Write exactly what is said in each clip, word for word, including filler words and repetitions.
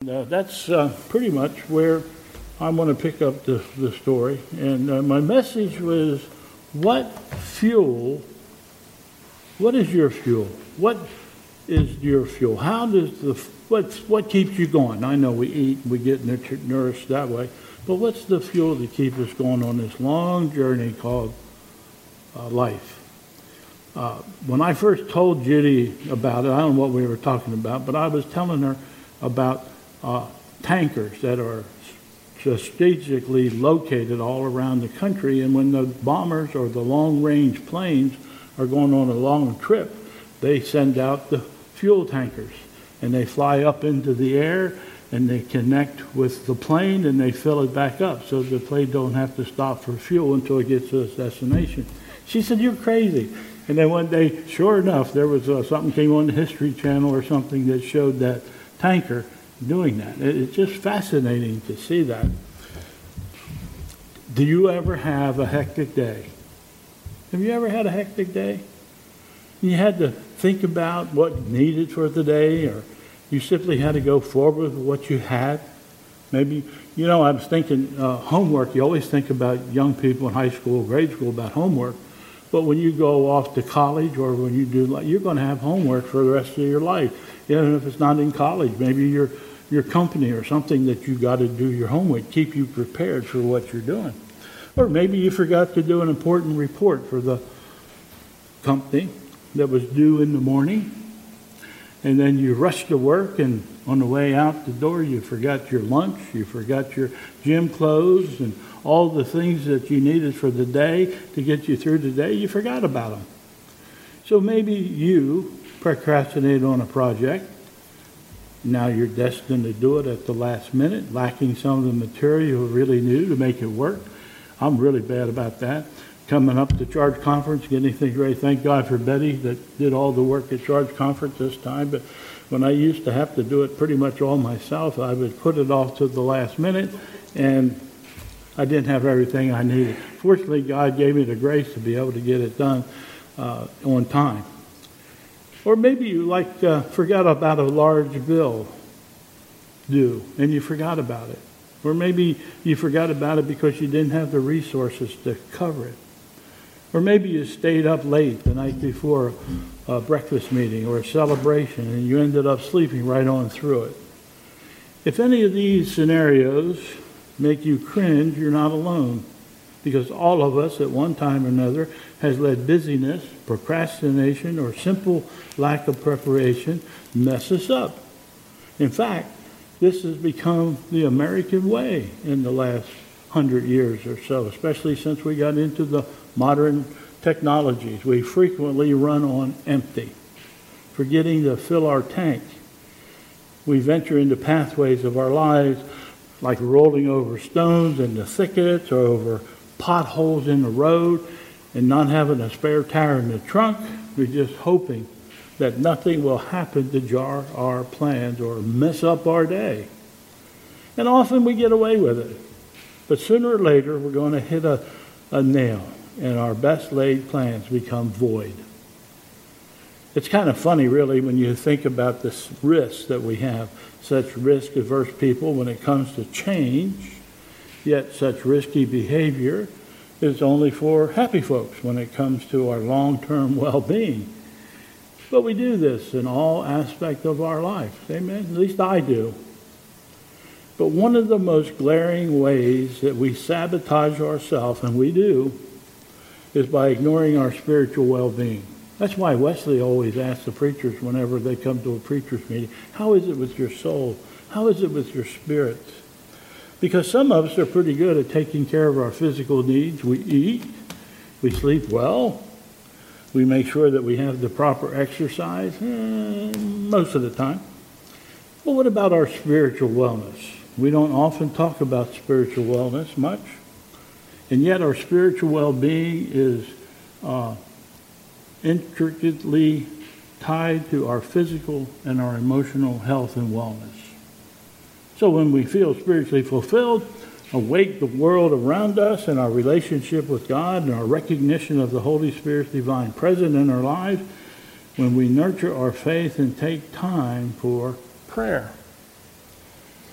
Uh, that's uh, pretty much where I want to pick up the, the story. And uh, my message was, what fuel, what is your fuel? What is your fuel? How does the, what, what keeps you going? I know we eat, we get nourished that way, but what's the fuel that keeps us going on this long journey called uh, life? Uh, when I first told Judy about it, I don't know what we were talking about, but I was telling her about uh, tankers that are strategically located all around the country, and when the bombers or the long-range planes are going on a long trip, they send out the fuel tankers, and they fly up into the air, and they connect with the plane, and they fill it back up, so the plane don't have to stop for fuel until it gets to its destination. She said, "You're crazy." And then one day, sure enough, there was uh, something came on the History Channel or something that showed that tanker doing that. It's just fascinating to see that. Do you ever have a hectic day? Have you ever had a hectic day? You had to think about what needed for the day, or you simply had to go forward with what you had? Maybe, you know, I was thinking uh, homework. You always think about young people in high school, grade school about homework. But when you go off to college, or when you do, you're going to have homework for the rest of your life. Even if it's not in college, maybe your your company or something that you got to do your homework, keep you prepared for what you're doing. Or maybe you forgot to do an important report for the company that was due in the morning, and then you rushed to work, and on the way out the door you forgot your lunch, you forgot your gym clothes, and all the things that you needed for the day to get you through the day, you forgot about them. So maybe you procrastinated on a project. Now you're destined to do it at the last minute, lacking some of the material you really knew to make it work. I'm really bad about that. Coming up to Charge Conference, getting things ready. Thank God for Betty that did all the work at Charge Conference this time. But when I used to have to do it pretty much all myself, I would put it off to the last minute, and I didn't have everything I needed. Fortunately, God gave me the grace to be able to get it done uh, on time. Or maybe you like uh, forgot about a large bill due, and you forgot about it. Or maybe you forgot about it because you didn't have the resources to cover it. Or maybe you stayed up late the night before a breakfast meeting or a celebration, and you ended up sleeping right on through it. If any of these scenarios make you cringe, you're not alone, because all of us at one time or another has let busyness, procrastination, or simple lack of preparation mess us up. In fact, this has become the American way in the last hundred years or so, especially since we got into the modern technologies. We frequently run on empty, forgetting to fill our tank. We venture into pathways of our lives like rolling over stones in the thickets or over potholes in the road and not having a spare tire in the trunk. We're just hoping that nothing will happen to jar our plans or mess up our day. And often we get away with it. But sooner or later, we're going to hit a, a nail, and our best laid plans become void. It's kind of funny, really, when you think about this risk that we have, such risk-averse people when it comes to change, yet such risky behavior is only for happy folks when it comes to our long-term well-being. But we do this in all aspects of our life. Amen? At least I do. But one of the most glaring ways that we sabotage ourselves, and we do, is by ignoring our spiritual well-being. That's why Wesley always asks the preachers whenever they come to a preacher's meeting, how is it with your soul? How is it with your spirit? Because some of us are pretty good at taking care of our physical needs. We eat, we sleep well, we make sure that we have the proper exercise, eh, most of the time. But what about our spiritual wellness? We don't often talk about spiritual wellness much, and yet our spiritual well-being is uh, intricately tied to our physical and our emotional health and wellness. So when we feel spiritually fulfilled, awake the world around us and our relationship with God and our recognition of the Holy Spirit's divine presence in our lives, when we nurture our faith and take time for prayer.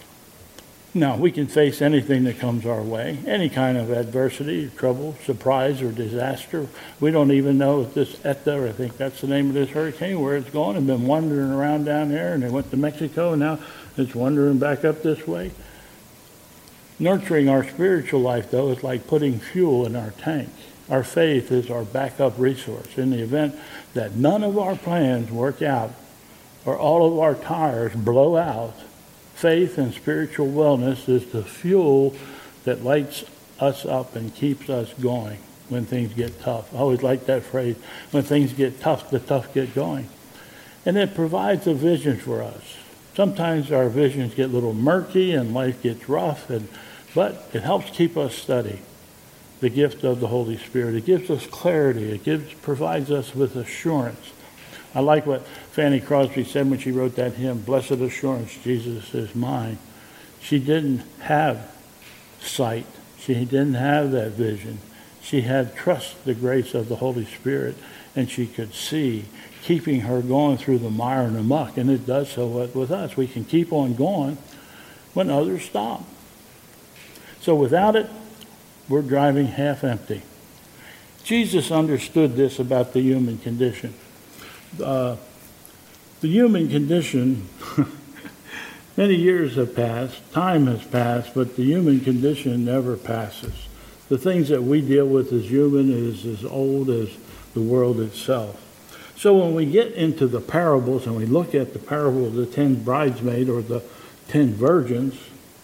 No, we can face anything that comes our way, any kind of adversity, trouble, surprise, or disaster. We don't even know if this Eta, I think that's the name of this hurricane, where it's going. It's been wandering around down there, and it went to Mexico, and now it's wandering back up this way. Nurturing our spiritual life, though, is like putting fuel in our tank. Our faith is our backup resource. In the event that none of our plans work out or all of our tires blow out, faith and spiritual wellness is the fuel that lights us up and keeps us going when things get tough. I always like that phrase, when things get tough, the tough get going. And it provides a vision for us. Sometimes our visions get a little murky and life gets rough, and but it helps keep us steady. The gift of the Holy Spirit. It gives us clarity. It gives, provides us with assurance. I like what Fanny Crosby said when she wrote that hymn, Blessed Assurance, Jesus is mine. She didn't have sight. She didn't have that vision. She had trust the grace of the Holy Spirit, and she could see, keeping her going through the mire and the muck. And it does so with us. We can keep on going when others stop. So without it, we're driving half empty. Jesus understood this about the human condition. Uh, the human condition, many years have passed, time has passed, but the human condition never passes. The things that we deal with as human is as old as the world itself. So when we get into the parables and we look at the parable of the ten bridesmaids or the ten virgins,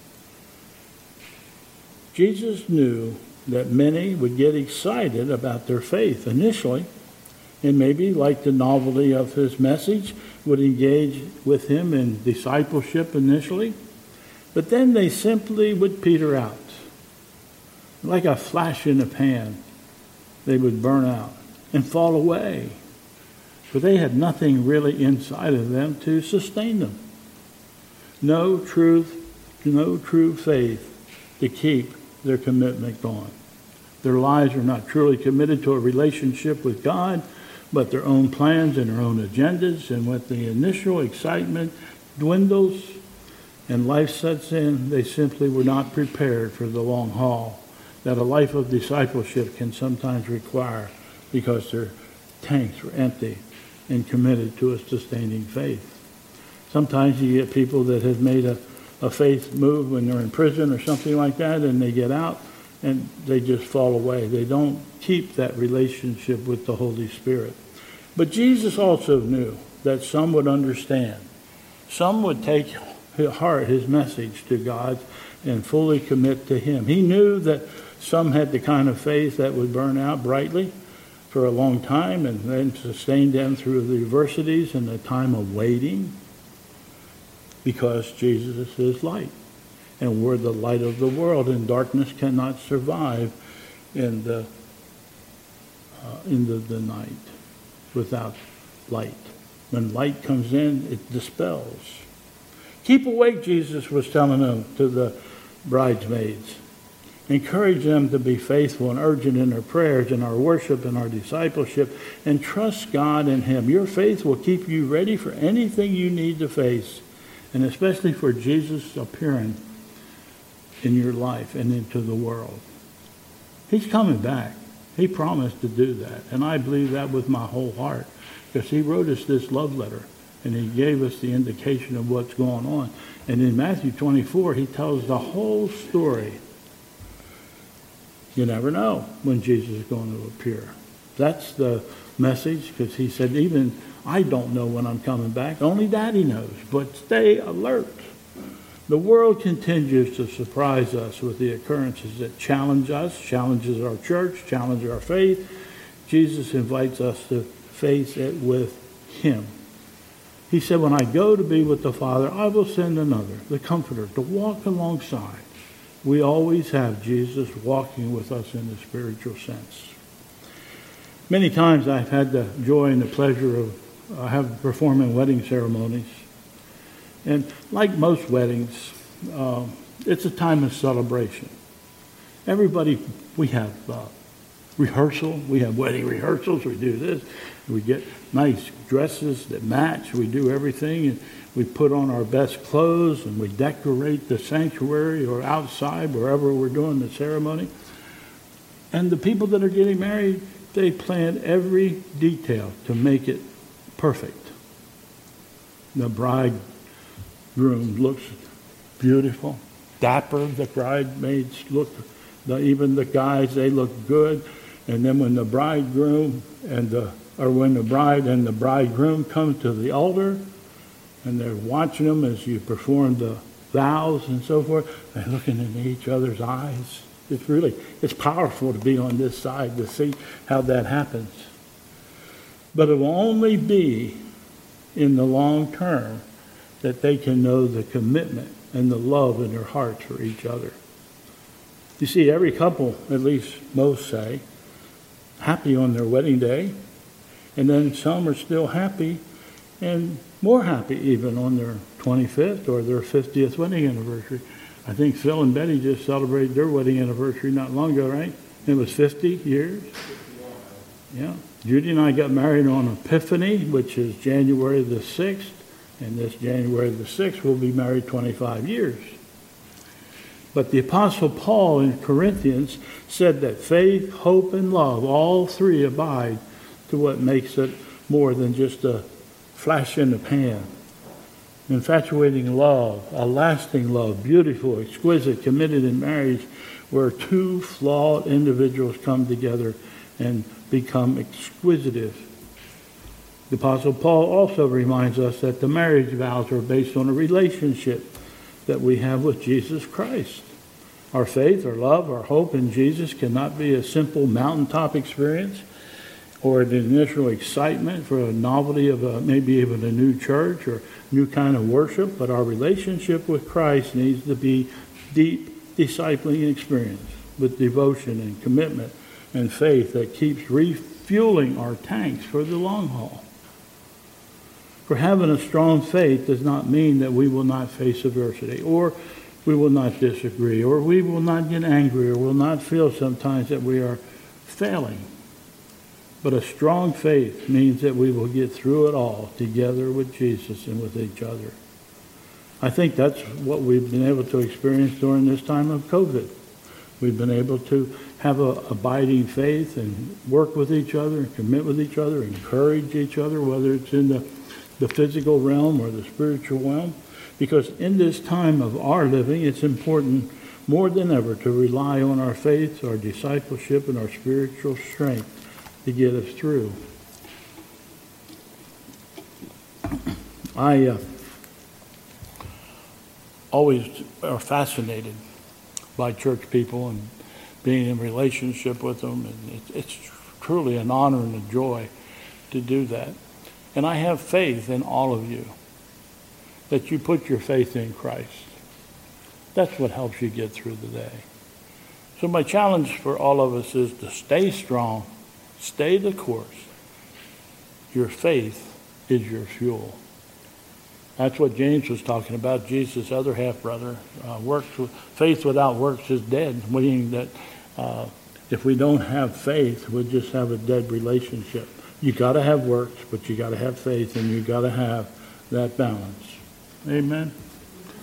Jesus knew that many would get excited about their faith initially, and maybe, like the novelty of his message, would engage with him in discipleship initially, but then they simply would peter out. Like a flash in the pan, they would burn out and fall away, for they had nothing really inside of them to sustain them. No truth, no true faith to keep their commitment going. Their lives are not truly committed to a relationship with God, but their own plans and their own agendas. And when the initial excitement dwindles and life sets in, they simply were not prepared for the long haul that a life of discipleship can sometimes require, because their tanks were empty and committed to a sustaining faith. Sometimes you get people that have made a, a faith move when they're in prison or something like that, and they get out and they just fall away. They don't keep that relationship with the Holy Spirit. But Jesus also knew that some would understand. Some would take to heart his message to God and fully commit to him. He knew that some had the kind of faith that would burn out brightly for a long time and then sustain them through the adversities and the time of waiting, because Jesus is light. And we're the light of the world, and darkness cannot survive in the uh, in the, the night without light. When light comes in, it dispels. Keep awake, Jesus was telling them to the bridesmaids. Encourage them to be faithful and urgent in their prayers and our worship and our discipleship, and trust God in him. Your faith will keep you ready for anything you need to face, and especially for Jesus appearing in your life and into the world. He's coming back. He promised to do that, and I believe that with my whole heart, because he wrote us this love letter, and he gave us the indication of what's going on. And in Matthew twenty-four, he tells the whole story. You never know when Jesus is going to appear. That's the message, because he said, even I don't know when I'm coming back. Only Daddy knows. But stay alert. The world continues to surprise us with the occurrences that challenge us, challenges our church, challenges our faith. Jesus invites us to face it with him. He said, when I go to be with the Father, I will send another, the Comforter, to walk alongside. We always have Jesus walking with us in the spiritual sense. Many times I've had the joy and the pleasure of uh, have performing wedding ceremonies. And like most weddings, uh, it's a time of celebration. Everybody, we have uh, rehearsal. We have wedding rehearsals. We do this. We get nice dresses that match. We do everything. And we put on our best clothes and we decorate the sanctuary or outside, wherever we're doing the ceremony. And the people that are getting married, they plan every detail to make it perfect. The bridegroom looks beautiful, dapper. The bridesmaids look, the, even the guys, they look good. And then when the bridegroom and the, or when the bride and the bridegroom come to the altar, and they're watching them as you perform the vows and so forth, they're looking in each other's eyes. It's really, it's powerful to be on this side to see how that happens. But it will only be in the long term that they can know the commitment and the love in their hearts for each other. You see, every couple, at least most say, happy on their wedding day, and then some are still happy and more happy even on their twenty-fifth or their fiftieth wedding anniversary. I think Phil and Betty just celebrated their wedding anniversary not long ago, right? It was fifty years. Yeah. Judy and I got married on Epiphany, which is January the sixth, and this January the sixth we'll be married twenty-five years. But the Apostle Paul in Corinthians said that faith, hope, and love, all three abide to what makes it more than just a flash in the pan. Infatuating love, a lasting love, beautiful, exquisite, committed in marriage, where two flawed individuals come together and become exquisitive. The Apostle Paul also reminds us that the marriage vows are based on a relationship that we have with Jesus Christ. Our faith, our love, our hope in Jesus cannot be a simple mountaintop experience or an initial excitement for a novelty of a, maybe even a new church or new kind of worship, but our relationship with Christ needs to be deep discipling experience with devotion and commitment and faith that keeps refueling our tanks for the long haul. For having a strong faith does not mean that we will not face adversity, or we will not disagree, or we will not get angry, or will not feel sometimes that we are failing. But a strong faith means that we will get through it all together with Jesus and with each other. I think that's what we've been able to experience during this time of COVID. We've been able to have a abiding faith and work with each other and commit with each other, encourage each other, whether it's in the, the physical realm or the spiritual realm. Because in this time of our living, it's important more than ever to rely on our faith, our discipleship, and our spiritual strength to get us through. I uh, always are fascinated by church people and being in relationship with them, and it, it's truly an honor and a joy to do that. And I have faith in all of you, that you put your faith in Christ. That's what helps you get through the day. So my challenge for all of us is to stay strong, stay the course. Your faith is your fuel. That's what James was talking about, Jesus' other half-brother. Uh, works with, faith without works is dead, meaning that uh, if we don't have faith, we'll just have a dead relationship. You got to have works, but you got to have faith, and you got to have that balance. Amen.